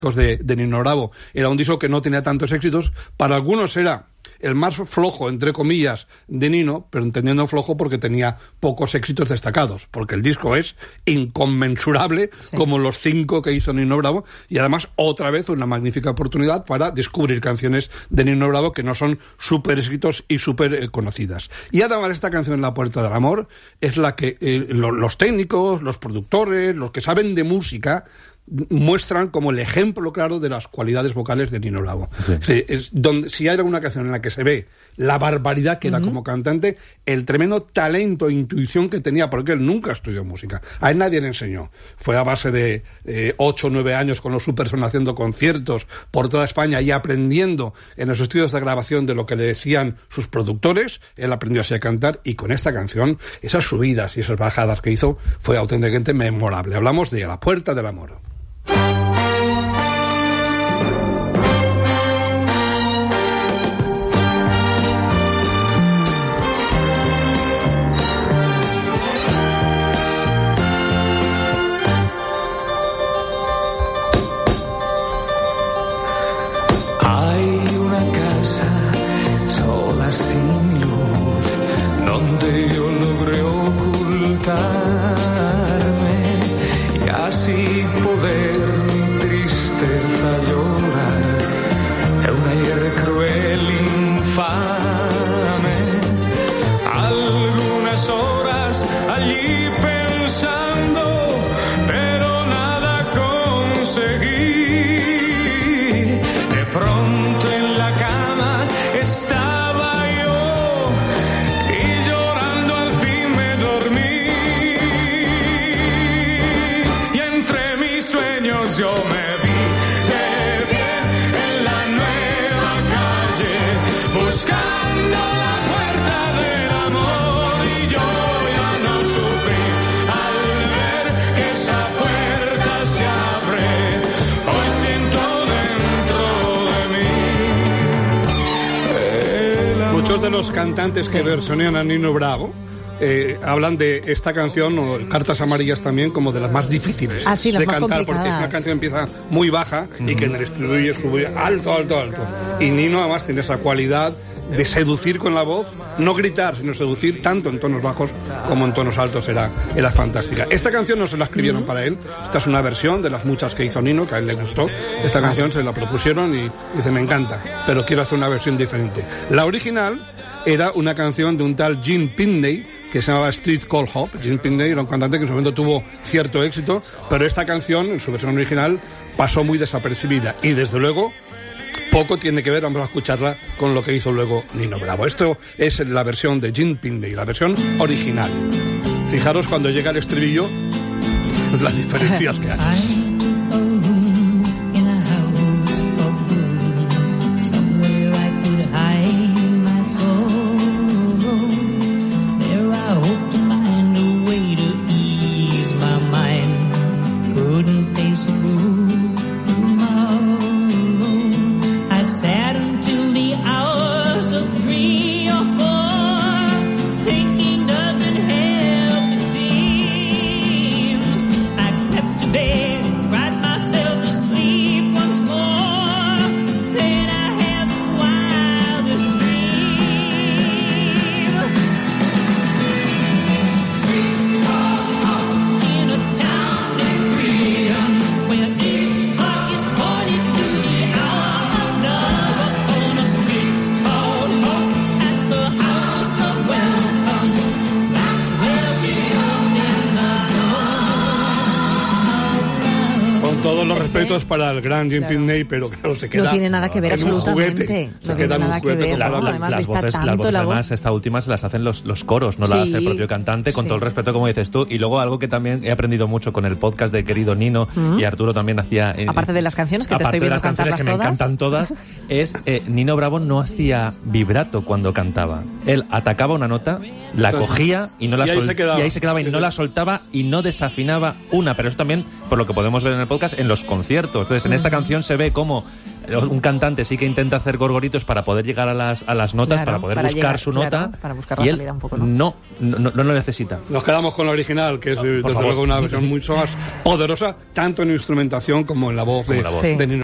de Nino Bravo. Era un disco que no tenía tantos éxitos. Para algunos era el más flojo, entre comillas, de Nino, pero entendiendo flojo porque tenía pocos éxitos destacados, porque el disco es inconmensurable, como los 5 que hizo Nino Bravo, y además otra vez una magnífica oportunidad para descubrir canciones de Nino Bravo que no son súper éxitos y súper conocidas. Y además esta canción, La Puerta del Amor, es la que los técnicos, los productores, los que saben de música, muestran como el ejemplo claro de las cualidades vocales de Nino Bravo. Sí. Si hay alguna canción en la que se ve la barbaridad que era como cantante, el tremendo talento e intuición que tenía, porque él nunca estudió música. A él nadie le enseñó. Fue a base de 8 o 9 años con los Superson haciendo conciertos por toda España y aprendiendo en los estudios de grabación de lo que le decían sus productores. Él aprendió así a cantar, y con esta canción, esas subidas y esas bajadas que hizo, fue auténticamente memorable. Hablamos de La Puerta del Amor. De los cantantes que versionean a Nino Bravo hablan de esta canción, o Cartas Amarillas también, como de las más difíciles de cantar, porque es una canción que empieza muy baja y que en el estribillo sube alto, alto, alto. Y Nino además tiene esa cualidad de seducir con la voz, no gritar, sino seducir tanto en tonos bajos como en tonos altos. Era fantástica. Esta canción no se la escribieron para él, esta es una versión de las muchas que hizo Nino, que a él le gustó. Esta canción se la propusieron y dice, me encanta, pero quiero hacer una versión diferente. La original era una canción de un tal Gene Pitney que se llamaba Street Call Hop. Gene Pitney era un cantante que en su momento tuvo cierto éxito, pero esta canción, en su versión original, pasó muy desapercibida, y desde luego poco tiene que ver, vamos a escucharla, con lo que hizo luego Nino Bravo. Esto es la versión de Gene Pitney, la versión original. Fijaros cuando llega el estribillo las diferencias que hay. Para el gran Jim Pitney, pero claro, se queda. No tiene nada que ver absolutamente. Se queda en un juguete. Las voces además, esta última se las hacen los coros, no la hace el propio cantante, con todo el respeto, como dices tú. Y luego algo que también he aprendido mucho con el podcast de querido Nino, y Arturo también hacía. Aparte de las canciones que te estoy viendo cantarlas todas. Aparte de las canciones que me encantan todas, es Nino Bravo no hacía vibrato cuando cantaba. Él atacaba una nota, la cogía y no la soltaba. Y ahí se quedaba y no la soltaba y no desafinaba una. Pero eso también, por lo que podemos ver en el podcast, en los conciertos. Entonces, en esta canción se ve cómo un cantante sí que intenta hacer gorgoritos para poder llegar a las notas, para poder buscar su nota, para buscar la y él salida un poco, no lo necesita. Nos quedamos con la original, que es desde luego una versión mucho más poderosa, tanto en instrumentación como en la voz de Nino.